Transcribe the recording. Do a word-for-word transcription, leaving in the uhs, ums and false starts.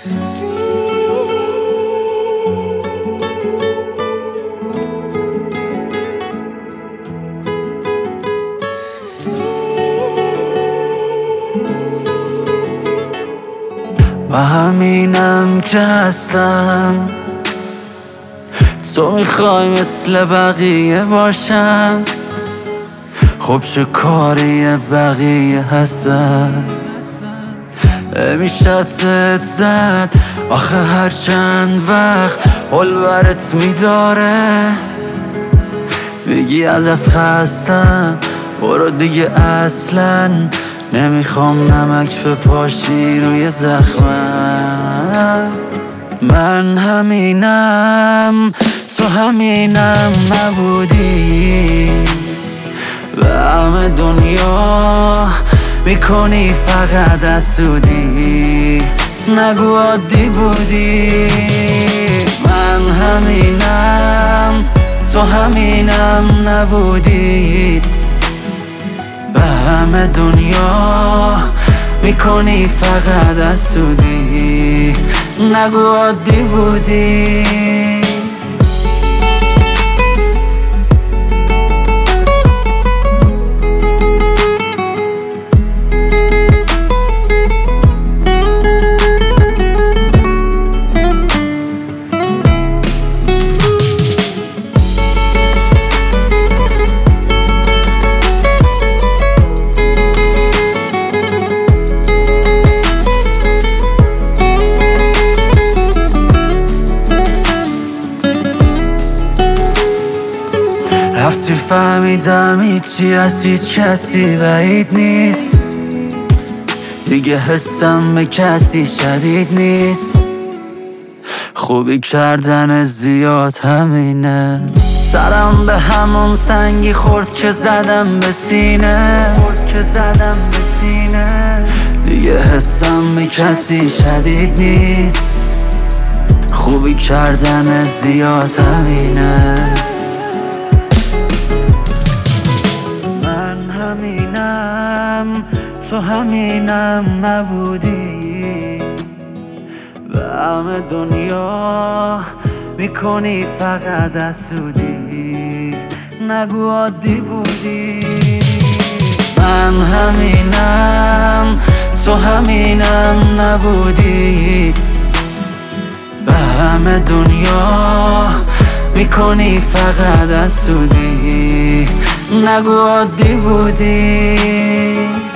و همینم که هستم، تو میخوای مثل بقیه باشم، خب چه کاری بقیه هستن؟ میشه ست زد آخه هر چند وقت حال برت میداره، میگی ازت خستم برو دیگه، اصلا نمیخوام نمک بپاشی روی زخمم. من همینم، تو همینم نبودی، به همه دنیا میکنی فقط حسودی، نگو عادی بودی. من همینم، تو همینم نبودی، به همه دنیا میکنی فقط حسودی، نگو عادی بودی. رفتی فهمیدم هیچی از هیچ کسی بعید نیست، دیگه حسم به کسی شدید نیست، خوبی کردن زیاد همینه، سرم به همون سنگی خورد که زدم به سینه، دیگه حسم به کسی شدید نیست، خوبی کردن زیاد همینه. همینم، تو همینم نبودی، به همه دنیا میکنی فقط حسودی، نگو عادی بودی. من همینم، تو همینم نبودی، به همه دنیا میکنی فقط حسودی، نگو عادی بودی.